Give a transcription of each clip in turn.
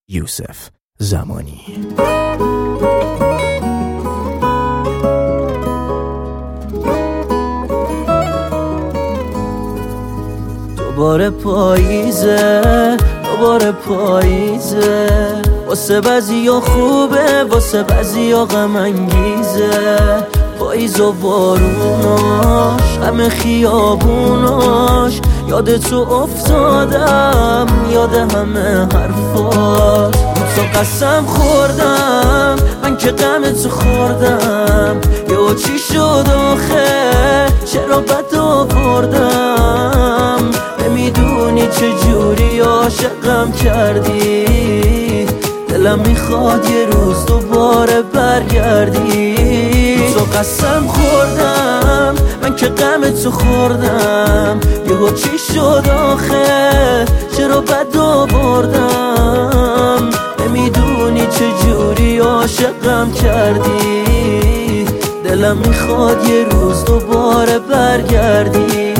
یوسف زمانی. دوباره پاییزه، دوباره پاییزه، واسه بعضیا خوبه، واسه بعضیا غم انگیزه. پاییز و باروناش، همه خیابوناش، یاد تو افتادم، یاد همه حرفاش. تو قسم خوردم من که غم تو خوردم، یا چی شد آخه چرا بد آوردم؟ نمیدونی چجوری عاشقم کردی، دلم میخواد یه روز دوباره برگردی. تو قسم خوردم من که غم تو خوردم، یهو چی شد آخه چرا بد آوردم؟ نمیدونی چجوری عاشقم کردی، دلم میخواد یه روز دوباره برگردی.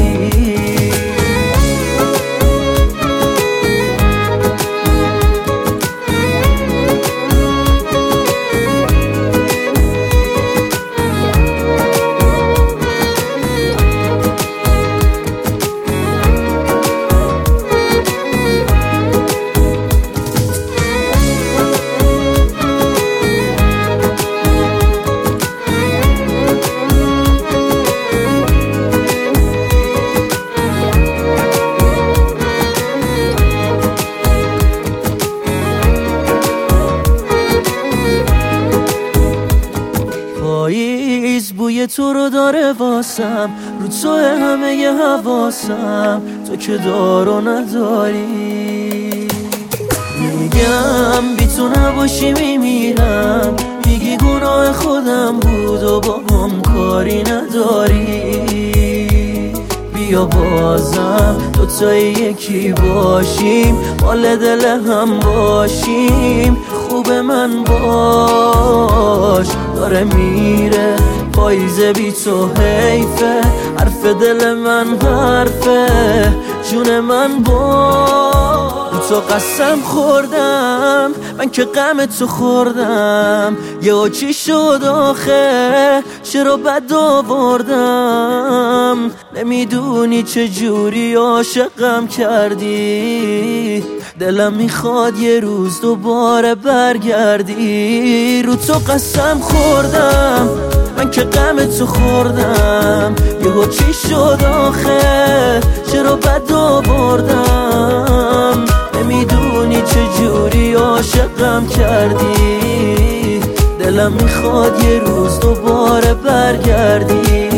پاییز بوی تو رو داره واسم، رو تو همه ی حواسم، تو که دار و نداری. میگم بی تو نباشی میمیرم، میگی گناه خودم بود و با هم کاری نداری. بیا بازم دوتایی یکی باشیم، مال دل هم باشیم، خوب من باش. داره میره پاییزه بی تو حیفه، حرف دل من حرفه، جون من باش. تو قسم خوردم من که غم تو خوردم، یا چی شد آخه چرا بد آوردم؟ نمیدونی چجوری عاشقم کردی، دلم میخواد یه روز دوباره برگردی. رو تو قسم خوردم من که غم تو خوردم، یهو چی شد آخه چرا بد آوردم؟ نمیدونی چجوری عاشقم کردی، دلم میخواد یه روز دوباره برگردی.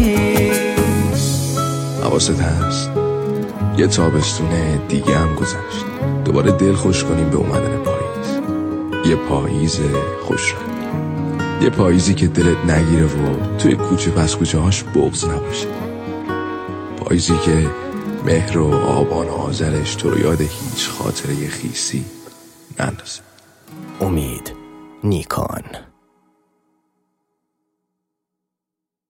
حواست هست یه تابستون دیگه هم گذشت، دوباره دل خوش کنیم به اومدن پاییز. یه پاییز خوش رنگ، یه پاییزی که دلت نگیره و توی کوچه پس کوچه هاش بغض نباشه. پاییزی که مهر و آبان و آذرش تو رو یاد هیچ خاطره خیسی نندازه. امید نیکان.